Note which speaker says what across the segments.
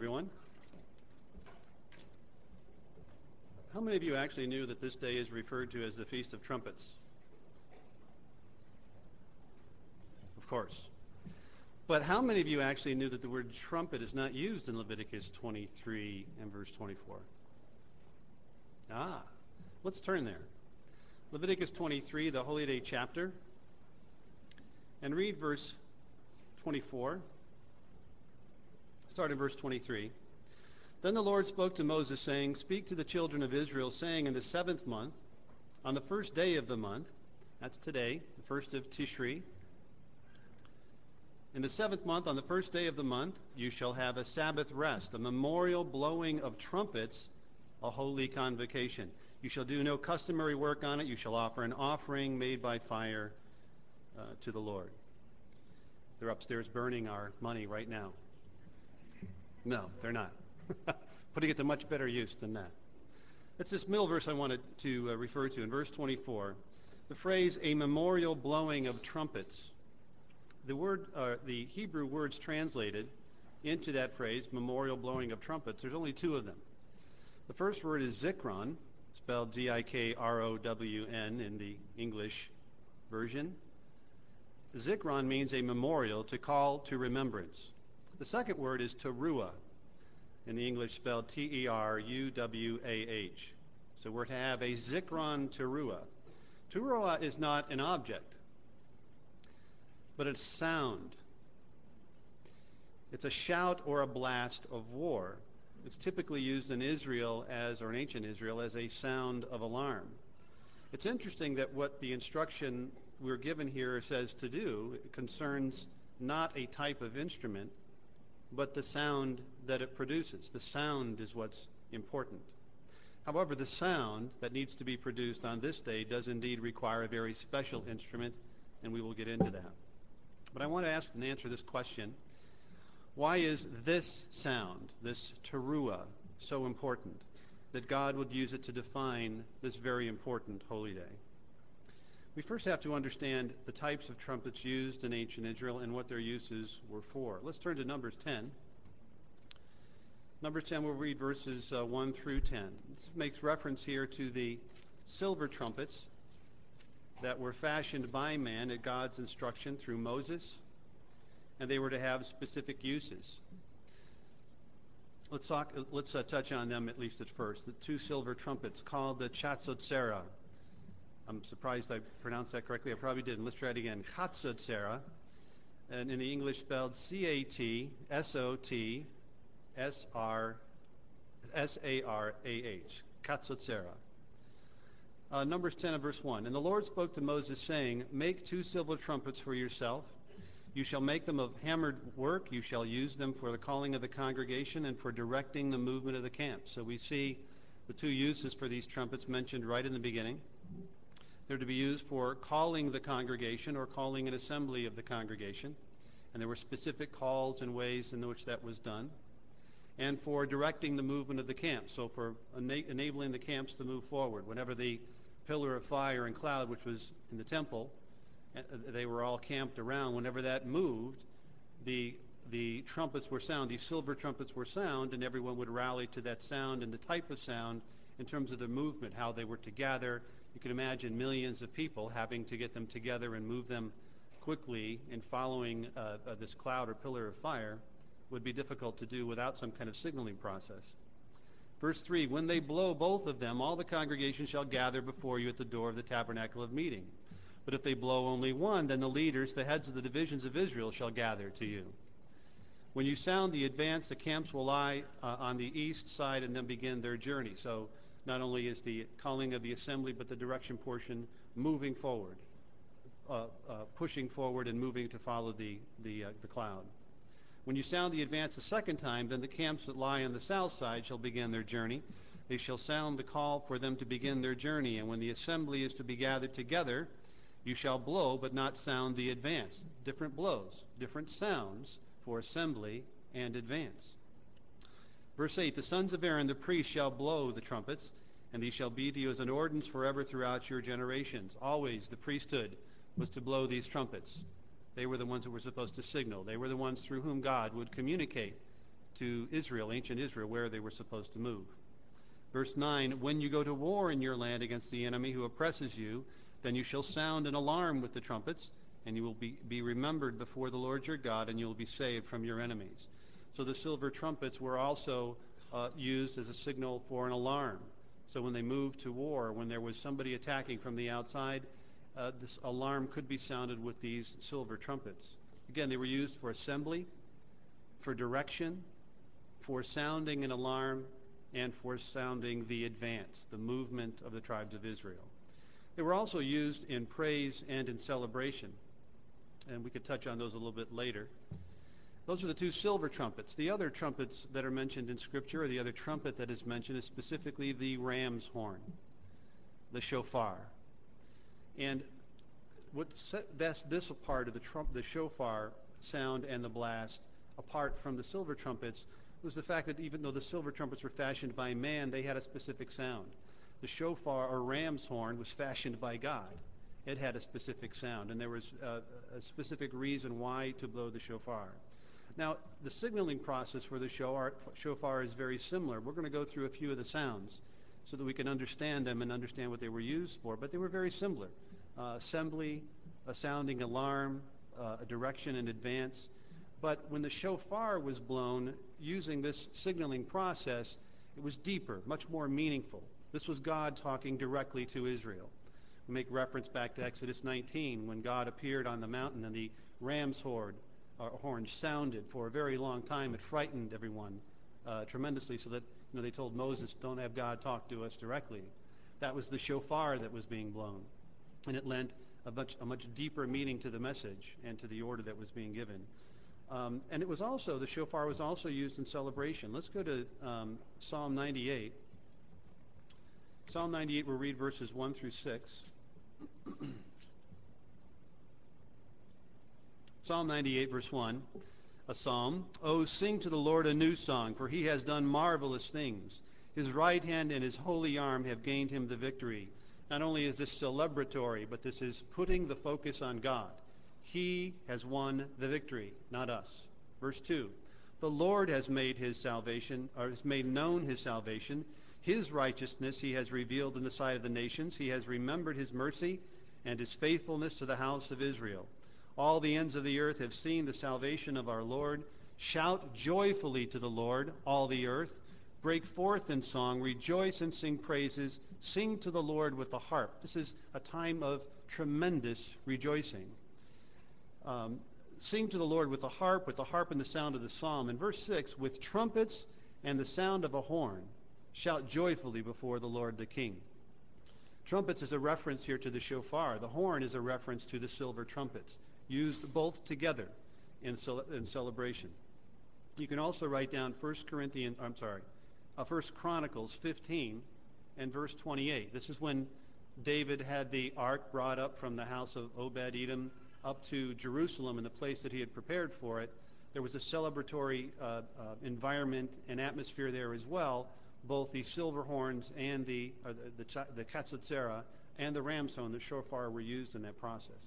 Speaker 1: Everyone. How many of you actually knew that this day is referred to as the Feast of Trumpets? Of course. But how many of you actually knew that the word trumpet is not used in Leviticus 23 and verse 24? Let's turn there. Leviticus 23, the Holy Day chapter, and read verse 24. Start in verse 23. Then the Lord spoke to Moses, saying, Speak to the children of Israel, saying, In the 7th month, on the first day of the month, that's today, the first of Tishri, in the 7th month, on the first day of the month, you shall have a Sabbath rest, a memorial blowing of trumpets, a holy convocation. You shall do no customary work on it. You shall offer an offering made by fire to the Lord. They're upstairs burning our money right now. No, they're not. Putting it to much better use than that. It's this middle verse I wanted to refer to in verse 24. The phrase, a memorial blowing of trumpets. The Hebrew words translated into that phrase, memorial blowing of trumpets, there's only two of them. The first word is zikron, spelled Zikrown in the English version. Zikron means a memorial, to call to remembrance. The second word is teruah, in the English spelled Teruwah. So we're to have a zikron teruah. Teruah is not an object, but it's sound. It's a shout or a blast of war. It's typically used in Israel or in ancient Israel, as a sound of alarm. It's interesting that what the instruction we're given here says to do concerns not a type of instrument, but the sound that it produces. The sound is what's important. However, the sound that needs to be produced on this day does indeed require a very special instrument, and we will get into that. But I want to ask and answer this question. Why is this sound, this teruah, so important that God would use it to define this very important holy day? We first have to understand the types of trumpets used in ancient Israel and what their uses were for. Let's turn to Numbers 10. Numbers 10, we'll read verses 1 through 10. This makes reference here to the silver trumpets that were fashioned by man at God's instruction through Moses, and they were to have specific uses. Let's touch on them at least at first. The two silver trumpets called the Chatzotzera. I'm surprised I pronounced that correctly. I probably didn't. Let's try it again. Chatzotzera, and in the English spelled Chatsotsarah. Chatzotzera. Numbers 10 and verse 1. And the Lord spoke to Moses, saying, Make two silver trumpets for yourself. You shall make them of hammered work. You shall use them for the calling of the congregation and for directing the movement of the camp. So we see the two uses for these trumpets mentioned right in the beginning. They're to be used for calling the congregation or calling an assembly of the congregation. And there were specific calls and ways in which that was done. And for directing the movement of the camp. So for enabling the camps to move forward. Whenever the pillar of fire and cloud, which was in the temple, they were all camped around. Whenever that moved, the trumpets were sound. These silver trumpets were sound, and everyone would rally to that sound and the type of sound in terms of the movement, how they were to gather. You can imagine millions of people having to get them together and move them quickly in following this cloud or pillar of fire would be difficult to do without some kind of signaling process. Verse 3, When they blow both of them, all the congregation shall gather before you at the door of the tabernacle of meeting. But if they blow only one, then the leaders, the heads of the divisions of Israel, shall gather to you. When you sound the advance, the camps will lie on the east side and then begin their journey. So not only is the calling of the assembly, but the direction portion moving forward, pushing forward and moving to follow the cloud. When you sound the advance the second time, then the camps that lie on the south side shall begin their journey. They shall sound the call for them to begin their journey. And when the assembly is to be gathered together, you shall blow, but not sound the advance. Different blows, different sounds for assembly and advance. Verse 8, The sons of Aaron, the priests, shall blow the trumpets, and these shall be to you as an ordinance forever throughout your generations. Always the priesthood was to blow these trumpets. They were the ones that were supposed to signal. They were the ones through whom God would communicate to Israel, ancient Israel, where they were supposed to move. Verse 9, when you go to war in your land against the enemy who oppresses you, then you shall sound an alarm with the trumpets, and you will be remembered before the Lord your God, and you will be saved from your enemies. So the silver trumpets were also used as a signal for an alarm. So when they moved to war, when there was somebody attacking from the outside, this alarm could be sounded with these silver trumpets. Again, they were used for assembly, for direction, for sounding an alarm, and for sounding the advance, the movement of the tribes of Israel. They were also used in praise and in celebration, and we could touch on those a little bit later. Those are the two silver trumpets. The other trumpets that are mentioned in Scripture, or the other trumpet that is mentioned, is specifically the ram's horn, the shofar. And what set this part of the shofar sound and the blast apart from the silver trumpets was the fact that even though the silver trumpets were fashioned by man, they had a specific sound. The shofar, or ram's horn, was fashioned by God. It had a specific sound, and there was a specific reason why to blow the shofar. Now, the signaling process for the shofar is very similar. We're going to go through a few of the sounds so that we can understand them and understand what they were used for, but they were very similar. Assembly, a sounding alarm, a direction in advance. But when the shofar was blown using this signaling process, it was deeper, much more meaningful. This was God talking directly to Israel. We make reference back to Exodus 19 when God appeared on the mountain and the ram's horn sounded for a very long time. It frightened everyone tremendously, so that they told Moses, don't have God talk to us directly. That was the shofar that was being blown, and it lent a much deeper meaning to the message and to the order that was being given. And it was also, the shofar was also used in celebration. Let's go to Psalm 98. Psalm 98, we'll read verses 1 through 6. Psalm 98, verse 1, a psalm. Oh, sing to the Lord a new song, for he has done marvelous things. His right hand and his holy arm have gained him the victory. Not only is this celebratory, but this is putting the focus on God. He has won the victory, not us. Verse 2, the Lord has made his salvation, or has made known his salvation. His righteousness he has revealed in the sight of the nations. He has remembered his mercy and his faithfulness to the house of Israel. All the ends of the earth have seen the salvation of our Lord. Shout joyfully to the Lord, all the earth. Break forth in song, rejoice and sing praises. Sing to the Lord with the harp. This is a time of tremendous rejoicing. Sing to the Lord with the harp and the sound of the psalm. In verse 6, with trumpets and the sound of a horn, shout joyfully before the Lord the King. Trumpets is a reference here to the shofar. The horn is a reference to the silver trumpets, used both together in celebration. You can also write down 1 Chronicles 15 and verse 28. This is when David had the ark brought up from the house of Obed-Edom up to Jerusalem in the place that he had prepared for it. There was a celebratory environment and atmosphere there as well. Both the silver horns and the katzotzera and the ram's horn, the shofar, were used in that process.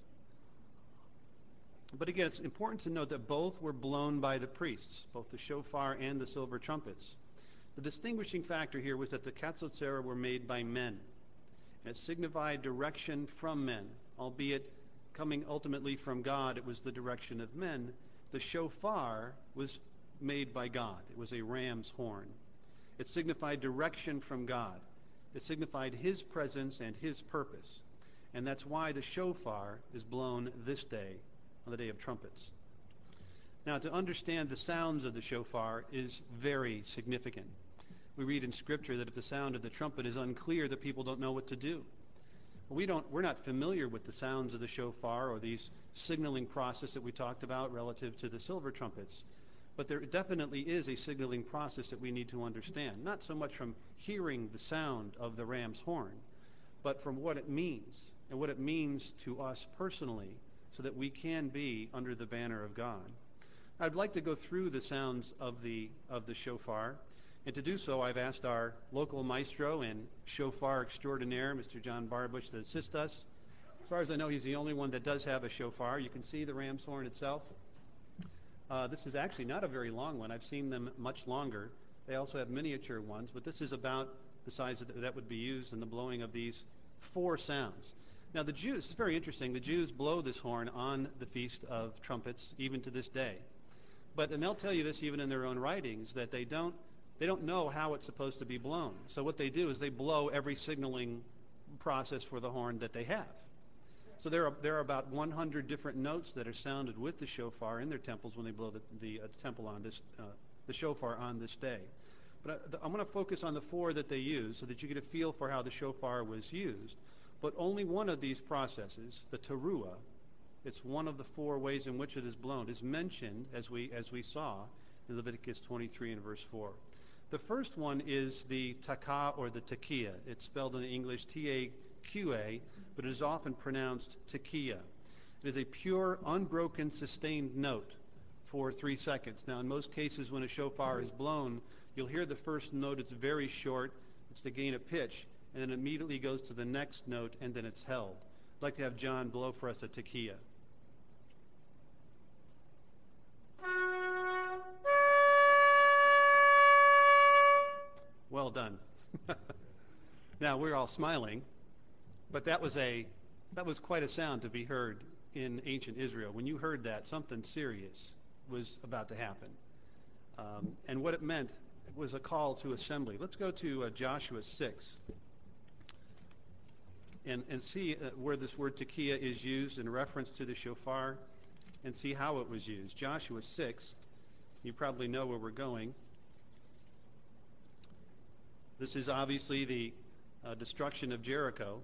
Speaker 1: But again, it's important to note that both were blown by the priests, both the shofar and the silver trumpets. The distinguishing factor here was that the katzotzera were made by men. And it signified direction from men, albeit coming ultimately from God, it was the direction of men. The shofar was made by God. It was a ram's horn. It signified direction from God. It signified his presence and his purpose. And that's why the shofar is blown this day, on the day of trumpets. Now, to understand the sounds of the shofar is very significant. We read in Scripture that if the sound of the trumpet is unclear, the people don't know what to do. We're not familiar with the sounds of the shofar or these signaling process that we talked about relative to the silver trumpets. But there definitely is a signaling process that we need to understand, not so much from hearing the sound of the ram's horn, but from what it means and what it means to us personally so that we can be under the banner of God. I'd like to go through the sounds of the shofar, and to do so I've asked our local maestro and shofar extraordinaire, Mr. John Barbush, to assist us. As far as I know, he's the only one that does have a shofar. You can see the ram's horn itself. This is actually not a very long one. I've seen them much longer. They also have miniature ones, but this is about the size that would be used in the blowing of these 4 sounds. Now the Jews, it's very interesting, the Jews blow this horn on the Feast of Trumpets even to this day. And they'll tell you this even in their own writings, that they don't know how it's supposed to be blown. So what they do is they blow every signaling process for the horn that they have. So there are about 100 different notes that are sounded with the shofar in their temples when they blow the temple on the shofar on this day. But I'm going to focus on the 4 that they use so that you get a feel for how the shofar was used. But only one of these processes, the teruah, it's one of the 4 ways in which it is blown, is mentioned as we saw in Leviticus 23 and verse 4. The first one is the taka or the tekiah. It's spelled in English T-A-Q-A, but it is often pronounced tekiah. It is a pure, unbroken, sustained note for 3 seconds. Now, in most cases when a shofar is blown, you'll hear the first note. It's very short. It's to gain a pitch, and then immediately goes to the next note, and then it's held. I'd like to have John blow for us a tekiah. Well done. Now, we're all smiling, but that was quite a sound to be heard in ancient Israel. When you heard that, something serious was about to happen. And what it meant was a call to assembly. Let's go to Joshua 6 and see where this word tekiah is used in reference to the shofar, and see how it was used. Joshua 6, you probably know where we're going. This is obviously the destruction of Jericho.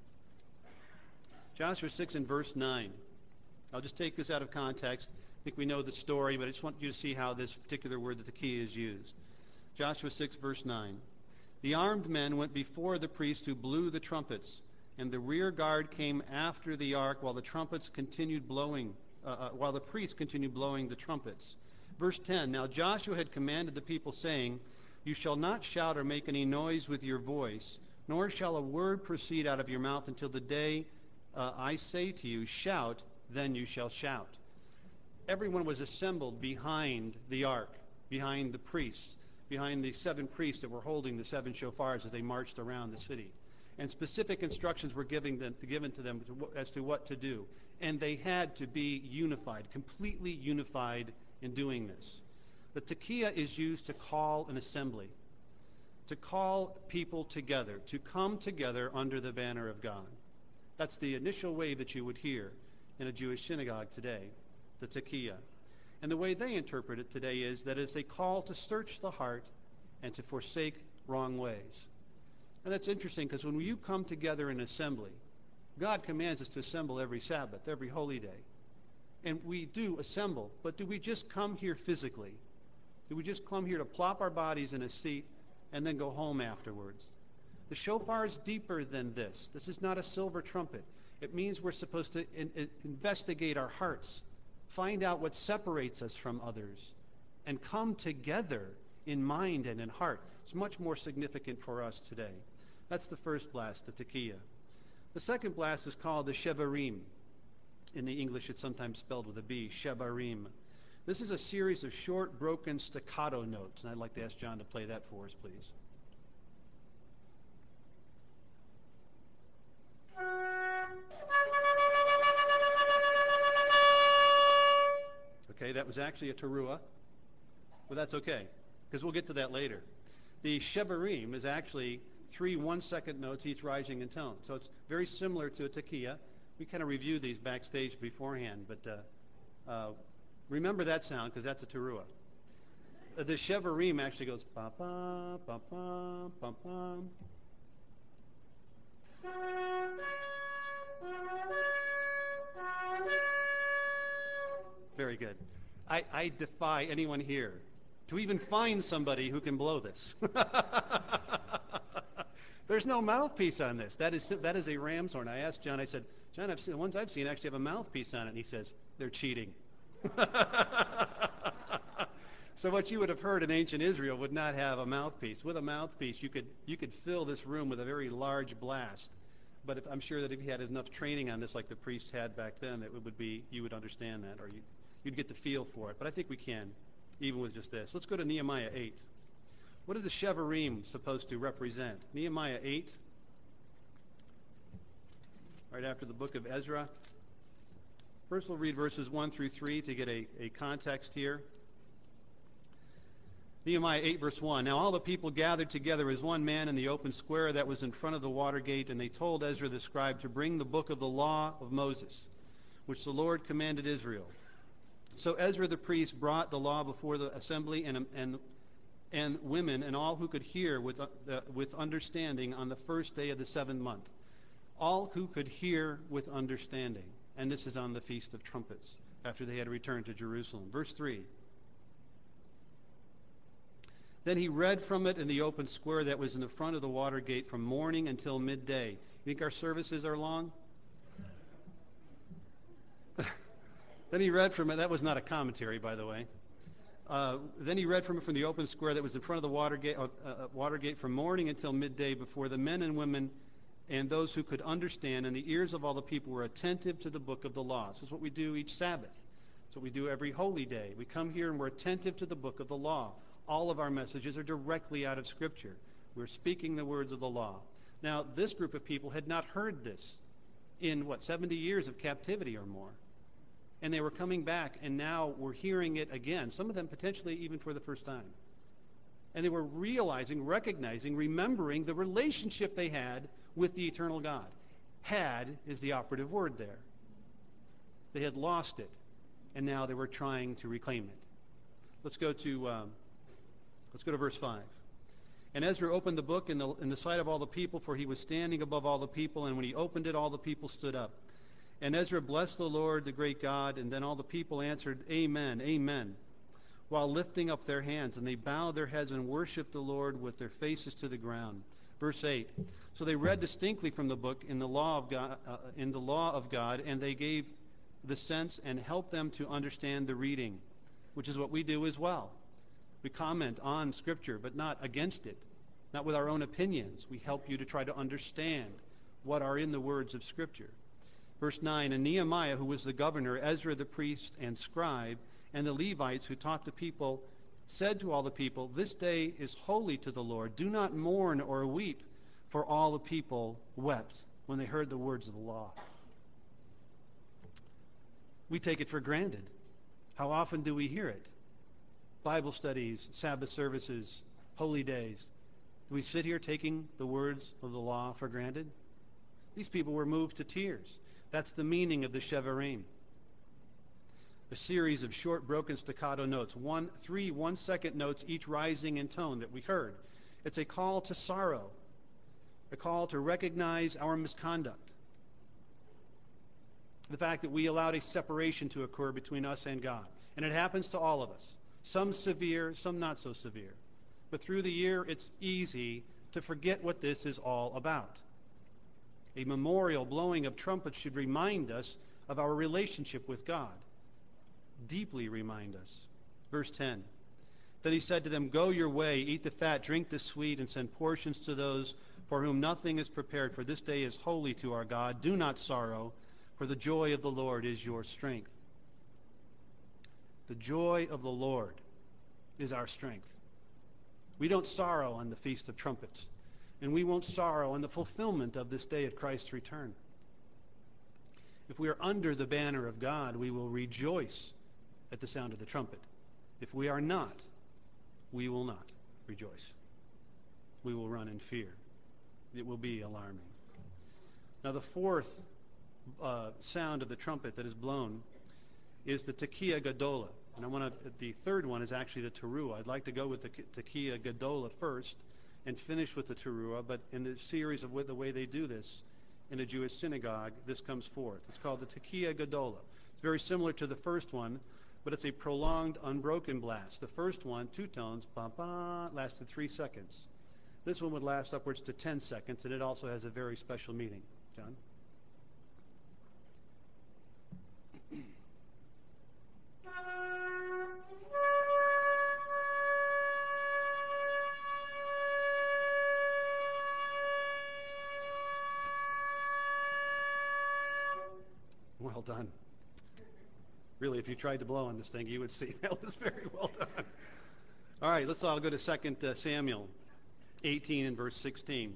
Speaker 1: Joshua 6 and verse 9. I'll just take this out of context. I think we know the story, but I just want you to see how this particular word, the tekiah, is used. Joshua 6, verse 9. The armed men went before the priests who blew the trumpets, and the rear guard came after the ark while the priests continued blowing the trumpets. Verse 10. Now Joshua had commanded the people, saying, You shall not shout or make any noise with your voice, nor shall a word proceed out of your mouth until the day I say to you, shout, then you shall shout. Everyone was assembled behind the ark, behind the priests, behind the 7 priests that were holding the 7 shofars as they marched around the city. And specific instructions were given to them as to what to do. And they had to be unified, completely unified in doing this. The tekiah is used to call an assembly, to call people together, to come together under the banner of God. That's the initial way that you would hear in a Jewish synagogue today, the tekiah. And the way they interpret it today is that it's a call to search the heart and to forsake wrong ways. And that's interesting because when you come together in assembly, God commands us to assemble every Sabbath, every holy day. And we do assemble, but do we just come here physically? Do we just come here to plop our bodies in a seat and then go home afterwards? The shofar is deeper than this. This is not a silver trumpet. It means we're supposed to investigate our hearts, find out what separates us from others, and come together in mind and in heart. It's much more significant for us today. That's the first blast, the tekiah. The second blast is called the shebarim. In the English, it's sometimes spelled with a B, shebarim. This is a series of short, broken staccato notes, and I'd like to ask John to play that for us, please. Okay, that was actually a teruah, but that's okay, because we'll get to that later. The shebarim is actually 3 1-second notes, each rising in tone. So it's very similar to a tekiah. We kind of reviewed these backstage beforehand, but remember that sound, because that's a teruah. The shebarim actually goes pa-pa, pa-pa, pa-pa. Very good. I defy anyone here to even find somebody who can blow this. There's no mouthpiece on this. That is a ram's horn. I asked John, I said, John, the ones I've seen actually have a mouthpiece on it. And he says, they're cheating. So what you would have heard in ancient Israel would not have a mouthpiece. With a mouthpiece, you could fill this room with a very large blast. But I'm sure that if you had enough training on this like the priests had back then, you would understand that, or you'd get the feel for it. But I think we can, even with just this. Let's go to Nehemiah 8. What is the Shevarim supposed to represent? Nehemiah 8, right after the book of Ezra. First we'll read verses 1 through 3 to get a context here. Nehemiah 8, verse 1. Now all the people gathered together as one man in the open square that was in front of the water gate, and they told Ezra the scribe to bring the book of the law of Moses, which the Lord commanded Israel. So Ezra the priest brought the law before the assembly and women and all who could hear with understanding on the first day of the 7th month. All who could hear with understanding. And this is on the Feast of Trumpets, after they had returned to Jerusalem. Verse 3. Then he read from it in the open square that was in the front of the water gate from morning until midday. You think our services are long? Then he read from it. That was not a commentary, by the way. Then he read from it from the open square that was in front of the water gate from morning until midday, before the men and women and those who could understand, and the ears of all the people were attentive to the book of the law. This is what we do each Sabbath. It's what we do every holy day. We come here and we're attentive to the book of the law. All of our messages are directly out of Scripture. We're speaking the words of the law. Now, this group of people had not heard this in, 70 years of captivity or more. And they were coming back, and now we're hearing it again, some of them potentially even for the first time. And they were realizing, recognizing, remembering the relationship they had with the eternal God. Had is the operative word there. They had lost it, and now they were trying to reclaim it. Let's go to verse 5. And Ezra opened the book in the sight of all the people, for he was standing above all the people, and when he opened it, all the people stood up. And Ezra blessed the Lord, the great God, and then all the people answered, Amen, Amen, while lifting up their hands. And they bowed their heads and worshipped the Lord with their faces to the ground. Verse 8. So they read distinctly from the book in the law of God, and they gave the sense and helped them to understand the reading, which is what we do as well. We comment on Scripture, but not against it, not with our own opinions. We help you to try to understand what are in the words of Scripture. Verse 9, and Nehemiah, who was the governor, Ezra the priest and scribe, and the Levites who taught the people, said to all the people, this day is holy to the Lord. Do not mourn or weep, for all the people wept when they heard the words of the law. We take it for granted. How often do we hear it? Bible studies, Sabbath services, holy days. Do we sit here taking the words of the law for granted? These people were moved to tears. That's the meaning of the Shevarim. A series of short, broken staccato notes, 3 one-second notes, each rising in tone that we heard. It's a call to sorrow, a call to recognize our misconduct, the fact that we allowed a separation to occur between us and God. And it happens to all of us. Some severe, some not so severe. But through the year, it's easy to forget what this is all about. A memorial blowing of trumpets should remind us of our relationship with God. Deeply remind us. Verse 10. Then he said to them, go your way, eat the fat, drink the sweet, and send portions to those for whom nothing is prepared, for this day is holy to our God. Do not sorrow, for the joy of the Lord is your strength. The joy of the Lord is our strength. We don't sorrow on the Feast of Trumpets, and we won't sorrow on the fulfillment of this day of Christ's return. If we are under the banner of God, we will rejoice at the sound of the trumpet. If we are not, we will not rejoice. We will run in fear. It will be alarming. Now the fourth sound of the trumpet that is blown is the Tekiah Gadola. And the third one is actually the Teruah. I'd like to go with the Tekiah Gadola first and finish with the Teruah, but in the series of the way they do this in a Jewish synagogue, this comes forth. It's called the Tekiah Gadola. It's very similar to the first one, but it's a prolonged, unbroken blast. The first one, 2 tones, ba-ba, lasted 3 seconds. This one would last upwards to 10 seconds, and it also has a very special meaning. John? Well done. Really, if you tried to blow on this thing, you would see that was very well done. All right, let's all go to 2 Samuel 18 and verse 16.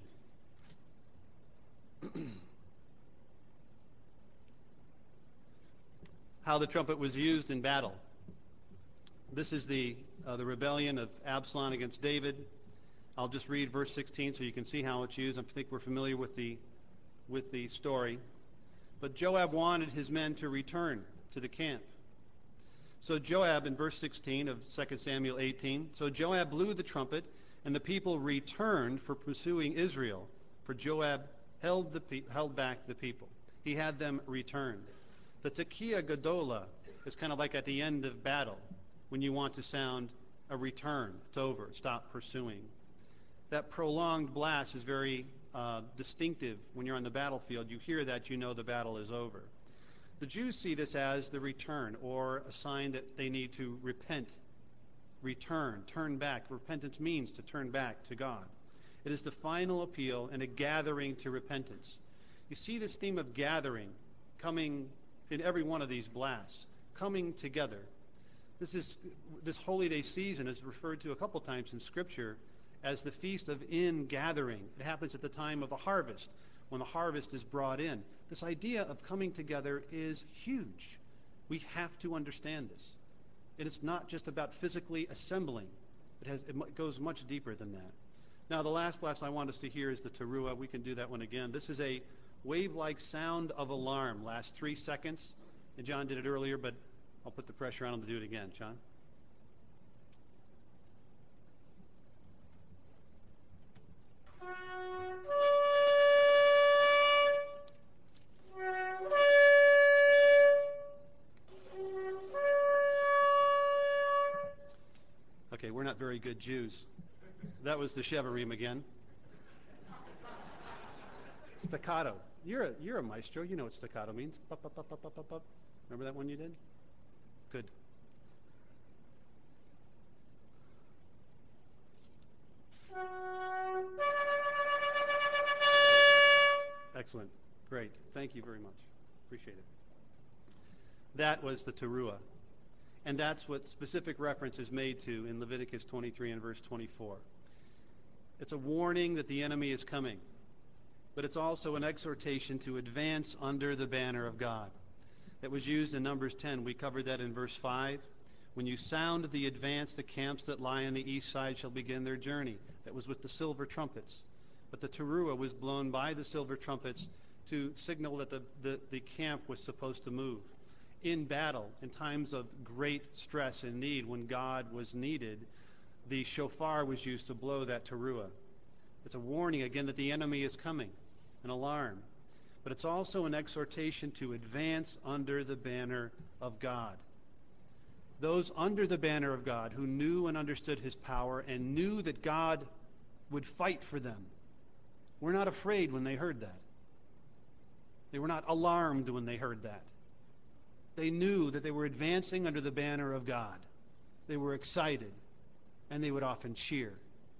Speaker 1: How the trumpet was used in battle. This is the rebellion of Absalom against David. I'll just read verse 16 so you can see how it's used. I think we're familiar with the story. But Joab wanted his men to return to the camp. So Joab, in verse 16 of 2 Samuel 18, so Joab blew the trumpet, and the people returned for pursuing Israel. For Joab held back the people. He had them return. The Tekiah Gadola is kind of like at the end of battle, when you want to sound a return. It's over. Stop pursuing. That prolonged blast is very distinctive when you're on the battlefield. You hear that, you know the battle is over. The Jews see this as the return, or a sign that they need to repent, return, turn back. Repentance means to turn back to God. It is the final appeal and a gathering to repentance. You see this theme of gathering coming in every one of these blasts, coming together. This holy day season is referred to a couple times in Scripture as the feast of ingathering. It happens at the time of the harvest, when the harvest is brought in. This idea of coming together is huge. We have to understand this. It is not just about physically assembling. It goes much deeper than that. Now, the last blast I want us to hear is the teruah. We can do that one again. This is a wave-like sound of alarm. Lasts 3 seconds. And John did it earlier, but I'll put the pressure on him to do it again. John? Okay, we're not very good Jews. That was the Shevarim again. Staccato. You're a maestro. You know what staccato means. Bup, bup, bup, bup, bup, bup, bup. Remember that one you did? Good. Excellent. Great. Thank you very much. Appreciate it. That was the teruah. And that's what specific reference is made to in Leviticus 23 and verse 24. It's a warning that the enemy is coming, but it's also an exhortation to advance under the banner of God. That was used in Numbers 10. We covered that in verse 5. When you sound the advance, the camps that lie on the east side shall begin their journey. That was with the silver trumpets. But the teruah was blown by the silver trumpets to signal that the camp was supposed to move. In battle, in times of great stress and need, when God was needed, the shofar was used to blow that teruah. It's a warning, again, that the enemy is coming, an alarm. But it's also an exhortation to advance under the banner of God. Those under the banner of God who knew and understood his power and knew that God would fight for them were not afraid when they heard that. They were not alarmed when they heard that. They knew that they were advancing under the banner of God. They were excited, and they would often cheer.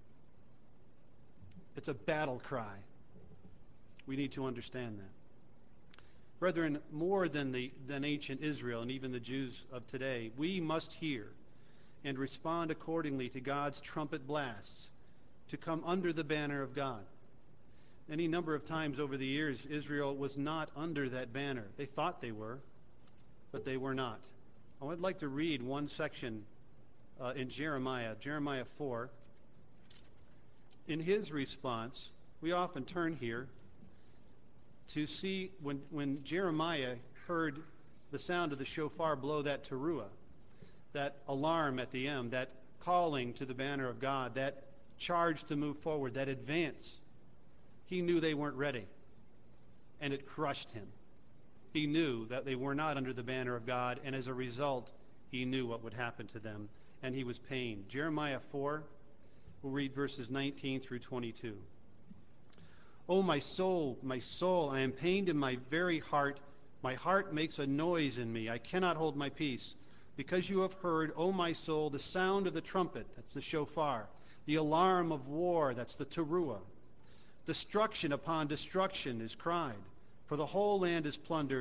Speaker 1: It's a battle cry. We need to understand that. Brethren, more than ancient Israel and even the Jews of today, we must hear and respond accordingly to God's trumpet blasts to come under the banner of God. Any number of times over the years, Israel was not under that banner. They thought they were, but they were not. I would like to read one section in Jeremiah 4. In his response, we often turn here to see when Jeremiah heard the sound of the shofar blow that teruah, that alarm at the end, that calling to the banner of God, that charge to move forward, that advance. He knew they weren't ready, and it crushed him. He knew that they were not under the banner of God, and as a result, he knew what would happen to them, and he was pained. Jeremiah 4, we'll read verses 19 through 22. Oh, my soul, I am pained in my very heart. My heart makes a noise in me. I cannot hold my peace. Because you have heard, O my soul, the sound of the trumpet, that's the shofar, the alarm of war, that's the teruah. Destruction upon destruction is cried, for the whole land is plundered.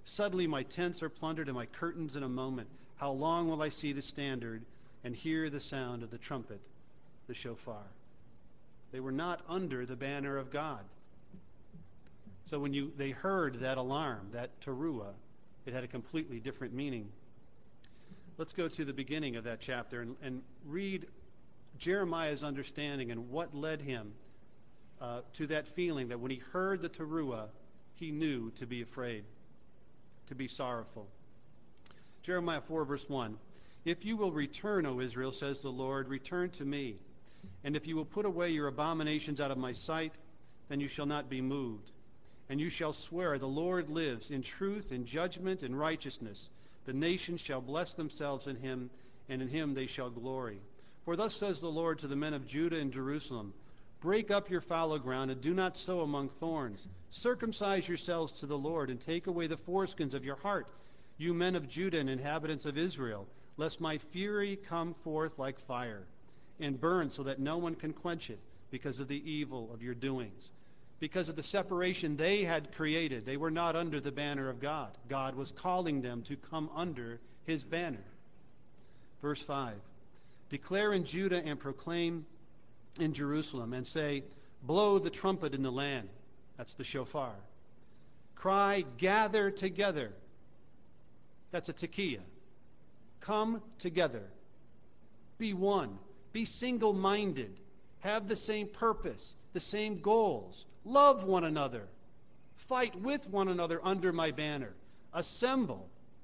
Speaker 1: Suddenly my tents are plundered and my curtains in a moment. How long will I see the standard and hear the sound of the trumpet, the shofar? They were not under the banner of God. So when they heard that alarm, that teruah, it had a completely different meaning. Let's go to the beginning of that chapter and read Jeremiah's understanding and what led him to that feeling that when he heard the teruah, he knew to be afraid, to be sorrowful. Jeremiah 4, verse 1. If you will return, O Israel, says the Lord, return to me. And if you will put away your abominations out of my sight, then you shall not be moved. And you shall swear, the Lord lives, in truth, in judgment, in righteousness. The nations shall bless themselves in him, and in him they shall glory. For thus says the Lord to the men of Judah and Jerusalem, break up your fallow ground, and do not sow among thorns. Circumcise yourselves to the Lord, and take away the foreskins of your heart, you men of Judah and inhabitants of Israel, lest my fury come forth like fire, and burn so that no one can quench it, because of the evil of your doings. Because of the separation they had created, they were not under the banner of God. God was calling them to come under his banner. Verse 5. Declare in Judah and proclaim in Jerusalem, and say, blow the trumpet in the land. That's the shofar. Cry, gather together. That's a tekiah. Come together. Be one. Be single-minded. Have the same purpose, the same goals. Love one another. Fight with one another under my banner. Assemble.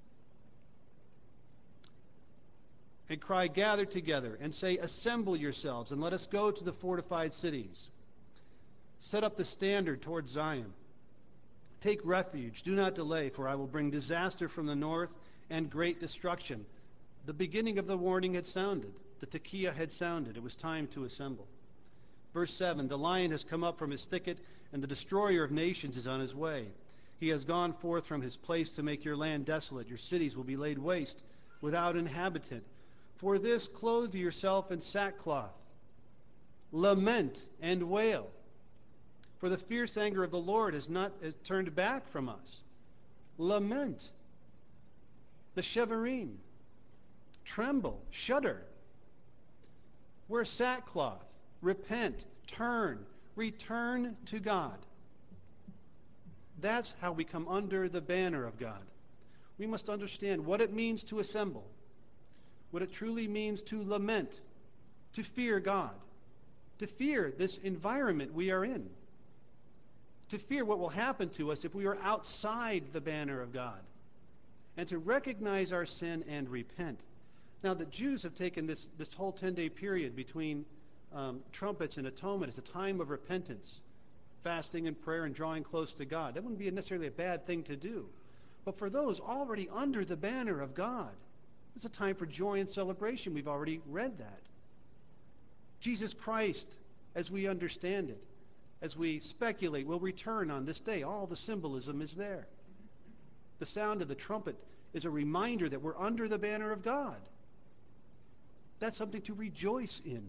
Speaker 1: And cry, gather together, and say, assemble yourselves, and let us go to the fortified cities. Set up the standard toward Zion. Take refuge, do not delay, for I will bring disaster from the north and great destruction. The beginning of the warning had sounded. The tekiah had sounded. It was time to assemble. Verse 7, the lion has come up from his thicket, and the destroyer of nations is on his way. He has gone forth from his place to make your land desolate. Your cities will be laid waste without inhabitant. For this, clothe yourself in sackcloth. Lament and wail. For the fierce anger of the Lord has turned back from us. Lament. The shevarim. Tremble. Shudder. Wear sackcloth. Repent, turn, return to God. That's how we come under the banner of God. We must understand what it means to assemble, what it truly means to lament, to fear God, to fear this environment we are in, to fear what will happen to us if we are outside the banner of God, and to recognize our sin and repent. Now, the Jews have taken this whole 10-day period between trumpets and atonement as a time of repentance, fasting and prayer and drawing close to God. That wouldn't be necessarily a bad thing to do. But for those already under the banner of God, it's a time for joy and celebration. We've already read that. Jesus Christ, as we understand it, as we speculate, will return on this day. All the symbolism is there. The sound of the trumpet is a reminder that we're under the banner of God. That's something to rejoice in.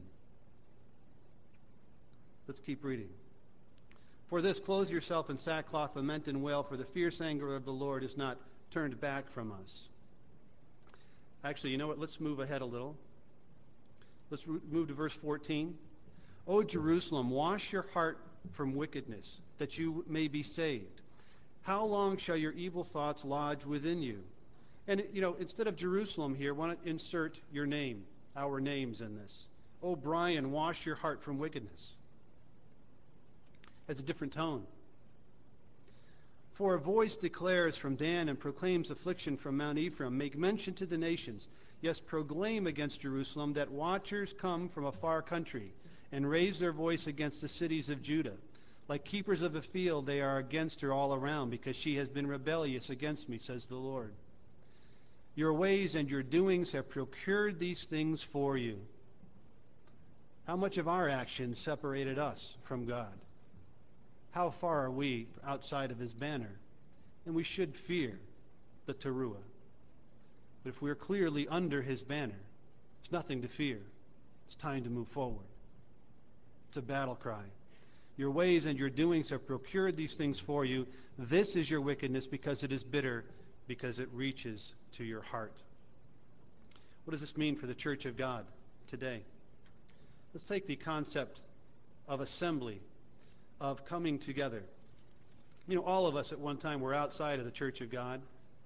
Speaker 1: Let's keep reading. For this, clothe yourself in sackcloth, lament and wail, for the fierce anger of the Lord is not turned back from us. Actually, you know what? Let's move ahead a little. Let's move to verse 14. O Jerusalem, wash your heart from wickedness, that you may be saved. How long shall your evil thoughts lodge within you? And, instead of Jerusalem here, why not insert your name, our names in this? O Brian, wash your heart from wickedness. Has a different tone. For a voice declares from Dan and proclaims affliction from Mount Ephraim. Make mention to the nations. Yes, proclaim against Jerusalem that watchers come from a far country and raise their voice against the cities of Judah. Like keepers of a field, they are against her all around, because she has been rebellious against me, says the Lord. Your ways and your doings have procured these things for you. How much of our actions separated us from God? How far are we outside of his banner? And we should fear the teruah. But if we're clearly under his banner, it's nothing to fear. It's time to move forward. It's a battle cry. Your ways and your doings have procured these things for you. This is your wickedness, because it is bitter. because it reaches to your heart. What does this mean for the church of God today? Let's take the concept of assembly, of coming together. You know, all of us at one time were outside of the church of God.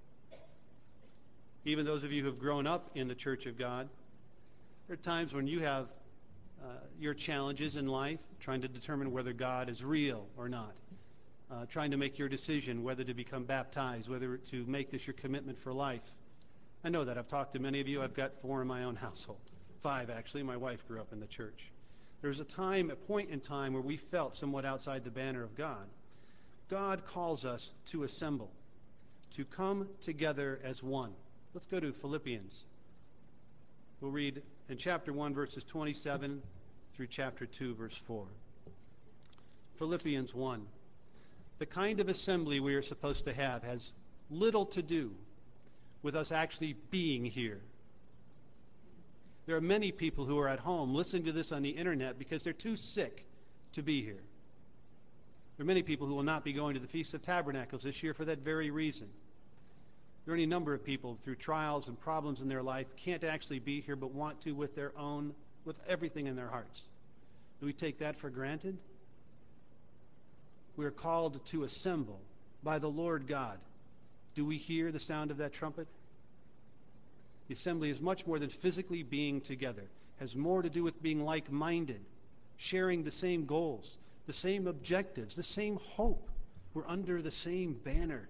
Speaker 1: Even those of you who have grown up in the church of God, there are times when you have your challenges in life, trying to determine whether God is real or not, trying to make your decision whether to become baptized, whether to make this your commitment for life. I know that. I've talked to many of you. I've got 4 in my own household. 5, actually. My wife grew up in the church. There was a point in time where we felt somewhat outside the banner of God. God calls us to assemble, to come together as one. Let's go to Philippians. We'll read in chapter 1, verses 27 through chapter 2, verse 4. Philippians 1. The kind of assembly we are supposed to have has little to do with us actually being here. There are many people who are at home listening to this on the internet because they're too sick to be here. There are many people who will not be going to the Feast of Tabernacles this year for that very reason. There are any number of people through trials and problems in their life can't actually be here but want to with everything in their hearts. Do we take that for granted? We are called to assemble by the Lord God. Do we hear the sound of that trumpet? The assembly is much more than physically being together. It has more to do with being like-minded, sharing the same goals, the same objectives, the same hope. We're under the same banner.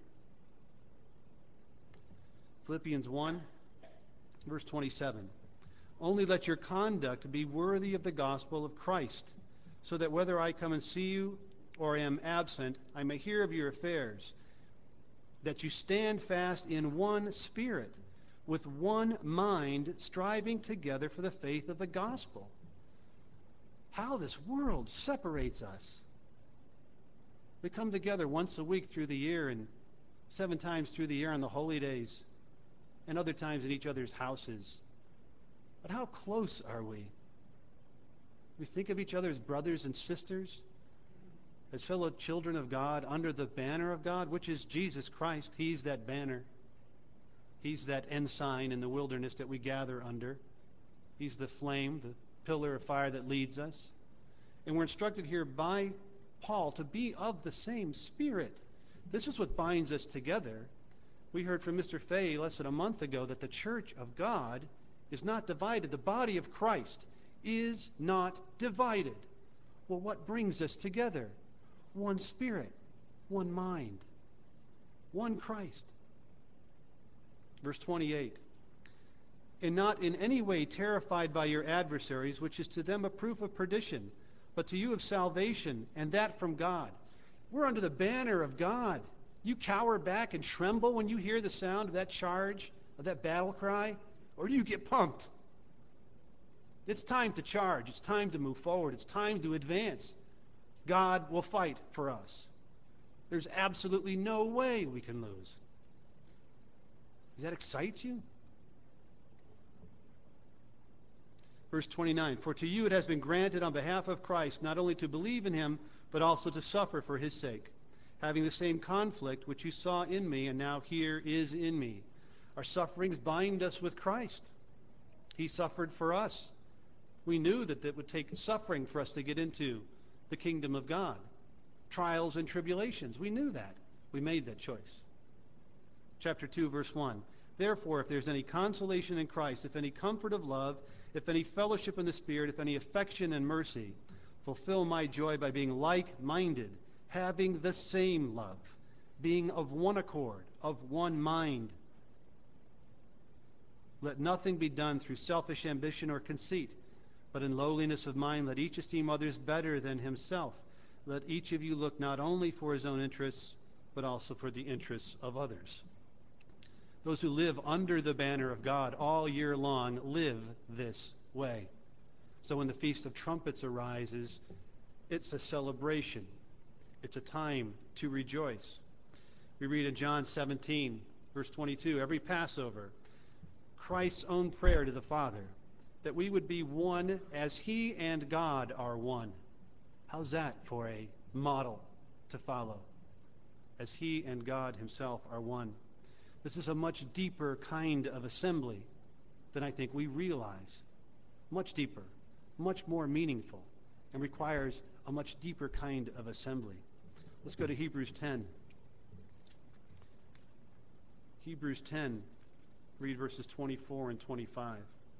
Speaker 1: Philippians 1, verse 27. Only let your conduct be worthy of the gospel of Christ, so that whether I come and see you or am absent, I may hear of your affairs, that you stand fast in one spirit, with one mind, striving together for the faith of the gospel. How this world separates us. We come together once a week through the year and 7 times through the year on the holy days and other times in each other's houses. But how close are we? We think of each other as brothers and sisters, as fellow children of God under the banner of God, which is Jesus Christ. He's that banner. He's that ensign in the wilderness that we gather under. He's the flame, the pillar of fire that leads us. And we're instructed here by Paul to be of the same spirit. This is what binds us together. We heard from Mr. Fay less than a month ago that the church of God is not divided. The body of Christ is not divided. Well, what brings us together? One spirit, one mind, one Christ. Verse 28. And not in any way terrified by your adversaries, which is to them a proof of perdition, but to you of salvation, and that from God. We're under the banner of God. You cower back and tremble when you hear the sound of that charge, of that battle cry, or do you get pumped? It's time to charge. It's time to move forward. It's time to advance. God will fight for us. There's absolutely no way we can lose. Does that excite you? Verse 29, for to you it has been granted on behalf of Christ not only to believe in him, but also to suffer for his sake, having the same conflict which you saw in me and now here is in me. Our sufferings bind us with Christ. He suffered for us. We knew that it would take suffering for us to get into the kingdom of God. Trials and tribulations. We knew that. We made that choice. Chapter 2, verse 1. Therefore, if there's any consolation in Christ, if any comfort of love, if any fellowship in the Spirit, if any affection and mercy, fulfill my joy by being like-minded, having the same love, being of one accord, of one mind. Let nothing be done through selfish ambition or conceit, but in lowliness of mind let each esteem others better than himself. Let each of you look not only for his own interests, but also for the interests of others. Those who live under the banner of God all year long live this way. So when the Feast of Trumpets arises, it's a celebration. It's a time to rejoice. We read in John 17, verse 22, every Passover, Christ's own prayer to the Father, that we would be one as he and God are one. How's that for a model to follow? As he and God himself are one. This is a much deeper kind of assembly than I think we realize. Much deeper, much more meaningful, and requires a much deeper kind of assembly. Let's go to Hebrews 10. Hebrews 10, read verses 24 and 25.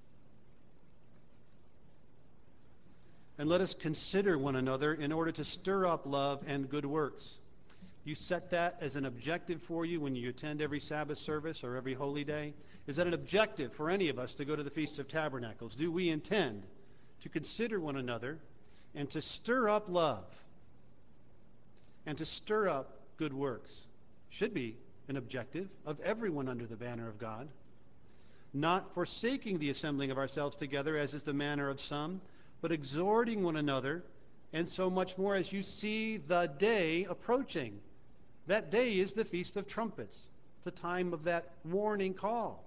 Speaker 1: And let us consider one another in order to stir up love and good works. You set that as an objective for you when you attend every Sabbath service or every holy day? Is that an objective for any of us to go to the Feast of Tabernacles? Do we intend to consider one another and to stir up love and to stir up good works? Should be an objective of everyone under the banner of God. Not forsaking the assembling of ourselves together, as is the manner of some, but exhorting one another, and so much more as you see the day approaching. That day is the Feast of Trumpets, the time of that warning call.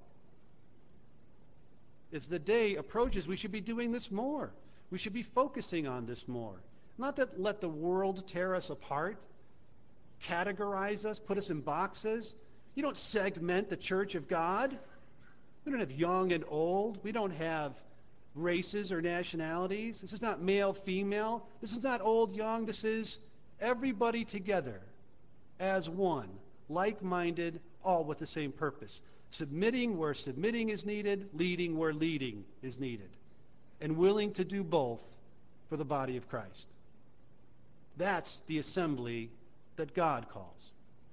Speaker 1: As the day approaches, we should be doing this more. We should be focusing on this more. Not that let the world tear us apart, categorize us, put us in boxes. You don't segment the church of God. We don't have young and old. We don't have races or nationalities. This is not male, female. This is not old, young. This is everybody together as one, like-minded, all with the same purpose. Submitting where submitting is needed, leading where leading is needed, and willing to do both for the body of Christ. That's the assembly that God calls.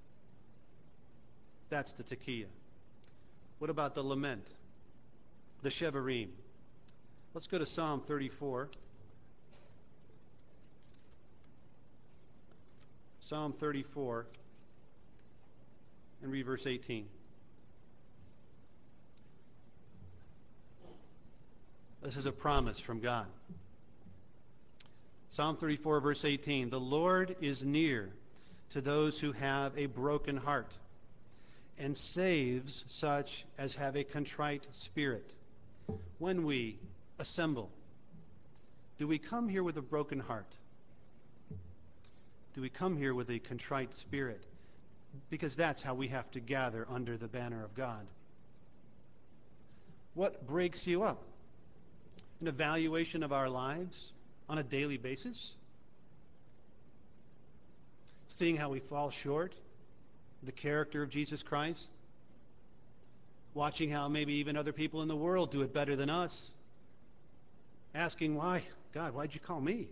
Speaker 1: That's the Tekiah. What about the lament? The Shevarim. Let's go to Psalm 34. Psalm 34 and read verse 18. This is a promise from God. Psalm 34 verse 18. The Lord is near to those who have a broken heart and saves such as have a contrite spirit. When we assemble, do we come here with a broken heart? Do we come here with a contrite spirit? Because that's how we have to gather under the banner of God. What breaks you up? An evaluation of our lives on a daily basis? Seeing how we fall short of the character of Jesus Christ? Watching how maybe even other people in the world do it better than us? Asking why, God, why'd you call me?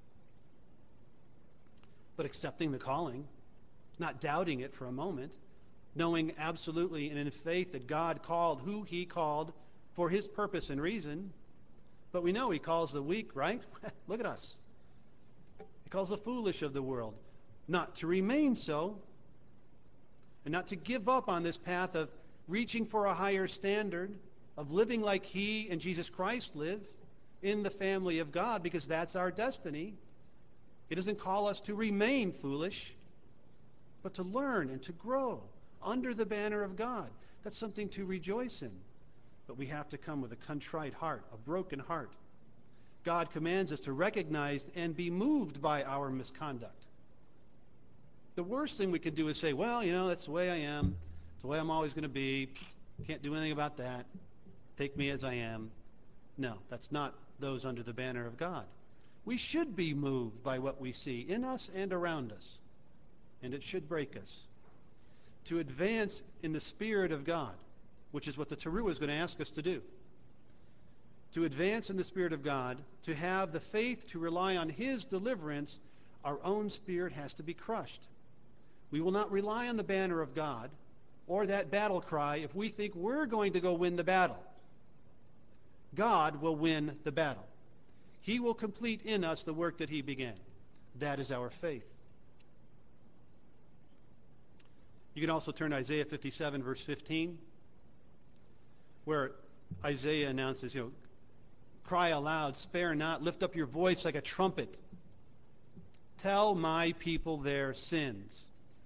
Speaker 1: But accepting the calling, not doubting it for a moment, knowing absolutely and in faith that God called who he called for his purpose and reason. But we know he calls the weak, right? Look at us. He calls the foolish of the world not to remain so, and not to give up on this path of reaching for a higher standard, of living like he and Jesus Christ live in the family of God, because that's our destiny. He doesn't call us to remain foolish, but to learn and to grow under the banner of God. That's something to rejoice in. But we have to come with a contrite heart, a broken heart. God commands us to recognize and be moved by our misconduct. The worst thing we can do is say, well, that's the way I am. It's the way I'm always going to be. Can't do anything about that. Take me as I am. No, that's not those under the banner of God. We should be moved by what we see in us and around us. And it should break us. To advance in the Spirit of God, which is what the Teruah is going to ask us to do. To advance in the Spirit of God, to have the faith to rely on his deliverance, our own spirit has to be crushed. We will not rely on the banner of God or that battle cry if we think we're going to go win the battle. God will win the battle. He will complete in us the work that he began. That is our faith. You can also turn to Isaiah 57, verse 15, where Isaiah announces, cry aloud, spare not, lift up your voice like a trumpet. Tell my people their sins.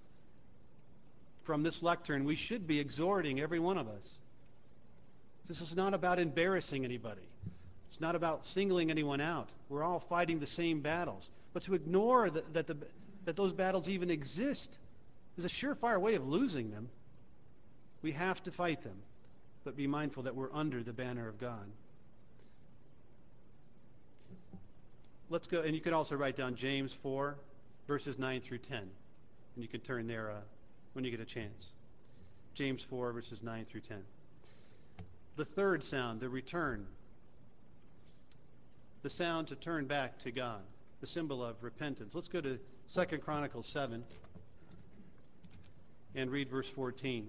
Speaker 1: From this lectern, we should be exhorting every one of us. This is not about embarrassing anybody. It's not about singling anyone out. We're all fighting the same battles. But to ignore that those battles even exist is a surefire way of losing them. We have to fight them, but be mindful that we're under the banner of God. Let's go, and you can also write down James 4, verses 9 through 10. And you can turn there when you get a chance. James 4, verses 9 through 10. The third sound, the return. The sound to turn back to God, the symbol of repentance. Let's go to 2 Chronicles 7 and read verse 14.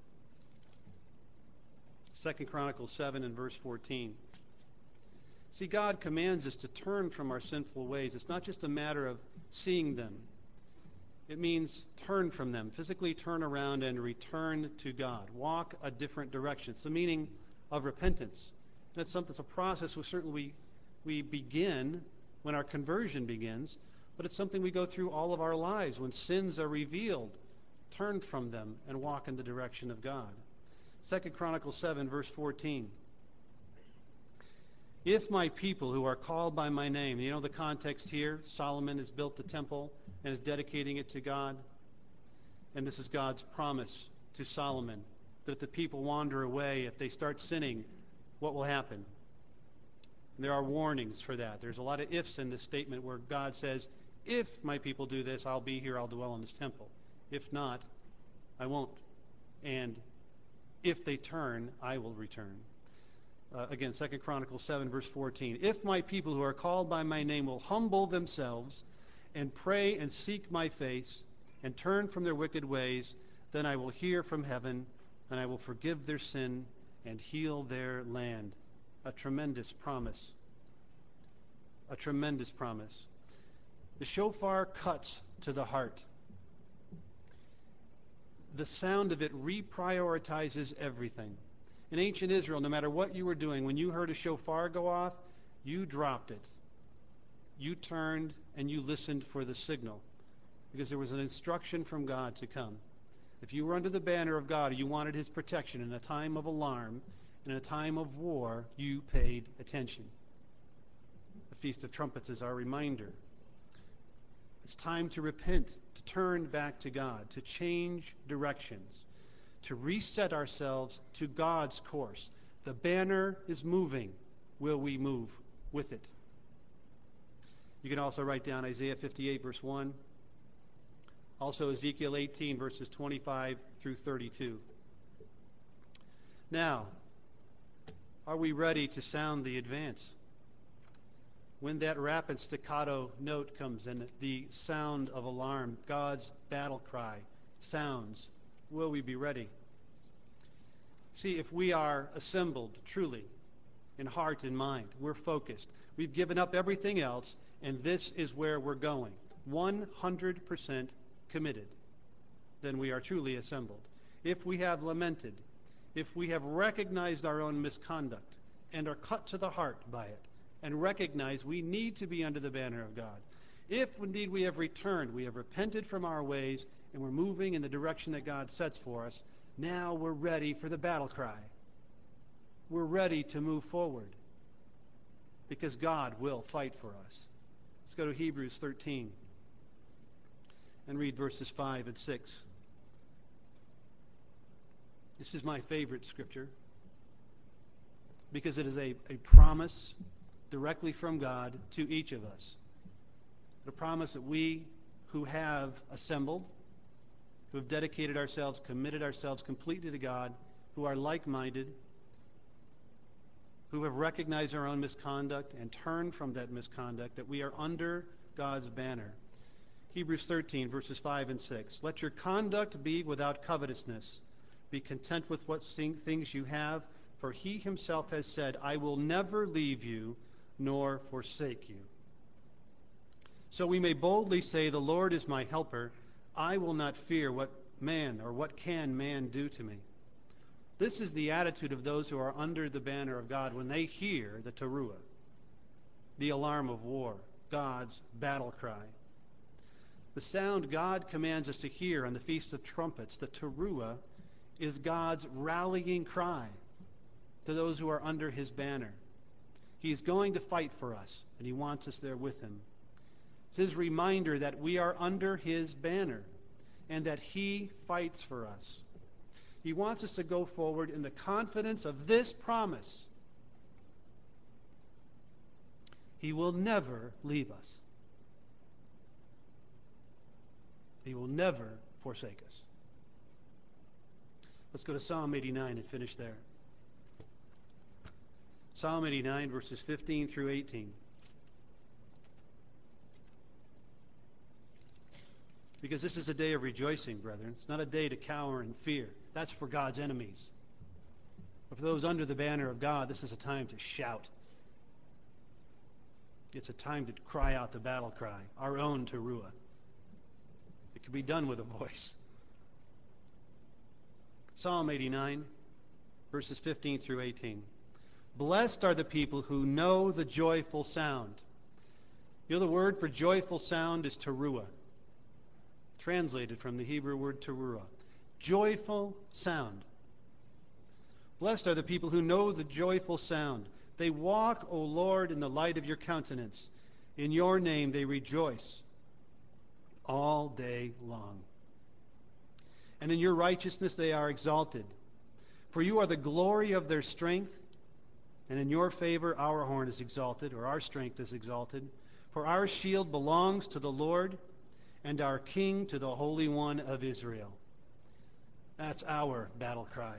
Speaker 1: 2 Chronicles 7 and verse 14. See, God commands us to turn from our sinful ways. It's not just a matter of seeing them. It means turn from them, physically turn around and return to God. Walk a different direction. It's the meaning of repentance. That's something. It's a process we begin when our conversion begins, but it's something we go through all of our lives. When sins are revealed, turn from them and walk in the direction of God. 2 Chronicles 7, verse 14. If my people who are called by my name, you know the context here, Solomon has built the temple and is dedicating it to God. And this is God's promise to Solomon, that if the people wander away, if they start sinning, what will happen? And there are warnings for that. There's a lot of ifs in this statement where God says, if my people do this, I'll be here, I'll dwell in this temple. If not, I won't. And if they turn, I will return. Again, 2 Chronicles 7, verse 14. If my people who are called by my name will humble themselves and pray and seek my face and turn from their wicked ways, then I will hear from heaven and I will forgive their sin and heal their land. A tremendous promise. A tremendous promise. The shofar cuts to the heart. The sound of it reprioritizes everything. In ancient Israel, no matter what you were doing, when you heard a shofar go off, you dropped it. You turned and you listened for the signal, because there was an instruction from God to come. If you were under the banner of God, or you wanted his protection in a time of alarm, in a time of war, you paid attention. The Feast of Trumpets is our reminder. It's time to repent, to turn back to God, to change directions, to reset ourselves to God's course. The banner is moving. Will we move with it? You can also write down Isaiah 58, verse 1. Also Ezekiel 18, verses 25 through 32. Now, are we ready to sound the advance? When that rapid staccato note comes in, the sound of alarm, God's battle cry sounds, will we be ready? See, if we are assembled truly in heart and mind, we're focused, we've given up everything else, and this is where we're going, 100% committed, then we are truly assembled. If we have lamented, if we have recognized our own misconduct and are cut to the heart by it, and recognize we need to be under the banner of God, if indeed we have returned, we have repented from our ways, and we're moving in the direction that God sets for us, now we're ready for the battle cry. We're ready to move forward, because God will fight for us. Let's go to Hebrews 13 and read verses 5 and 6. This is my favorite scripture, because it is a promise directly from God to each of us. A promise that we who have assembled, who have dedicated ourselves, committed ourselves completely to God, who are like-minded, who have recognized our own misconduct and turned from that misconduct, that we are under God's banner. Hebrews 13, verses 5 and 6. Let your conduct be without covetousness. Be content with what things you have, for he himself has said, I will never leave you nor forsake you. So we may boldly say, the Lord is my helper. I will not fear what man or what can man do to me. This is the attitude of those who are under the banner of God when they hear the teruah, the alarm of war, God's battle cry. The sound God commands us to hear on the Feast of Trumpets, the teruah, is God's rallying cry to those who are under his banner. He's going to fight for us, and he wants us there with him. It's his reminder that we are under his banner and that he fights for us. He wants us to go forward in the confidence of this promise. He will never leave us. He will never forsake us. Let's go to Psalm 89 and finish there. Psalm 89, verses 15 through 18. Because this is a day of rejoicing, brethren. It's not a day to cower in fear. That's for God's enemies. But for those under the banner of God, this is a time to shout. It's a time to cry out the battle cry, our own teruah. It can be done with a voice. Psalm 89, verses 15 through 18. Blessed are the people who know the joyful sound. You know, the word for joyful sound is teruah, translated from the Hebrew word teruah. Joyful sound. Blessed are the people who know the joyful sound. They walk, O Lord, in the light of your countenance. In your name they rejoice all day long. And in your righteousness they are exalted. For you are the glory of their strength, and in your favor our horn is exalted, or our strength is exalted. For our shield belongs to the Lord, and our King to the Holy One of Israel. That's our battle cry.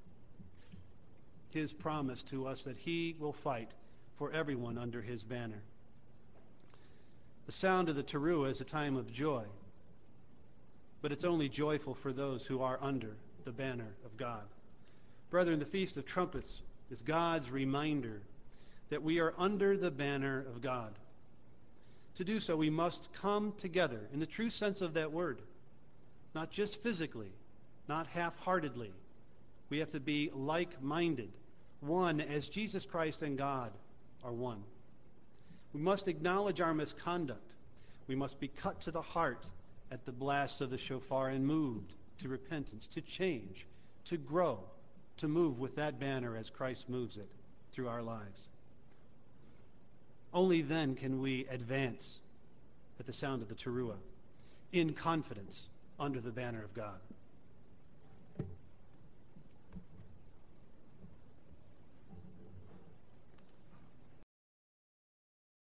Speaker 1: His promise to us that he will fight for everyone under his banner. The sound of the teruah is a time of joy, but it's only joyful for those who are under the banner of God. Brethren, the Feast of Trumpets is God's reminder that we are under the banner of God. To do so, we must come together in the true sense of that word, not just physically, not half-heartedly. We have to be like-minded, one as Jesus Christ and God are one. We must acknowledge our misconduct. We must be cut to the heart at the blast of the shofar and moved to repentance, to change, to grow, to move with that banner as Christ moves it through our lives. Only then can we advance at the sound of the teruah in confidence under the banner of God.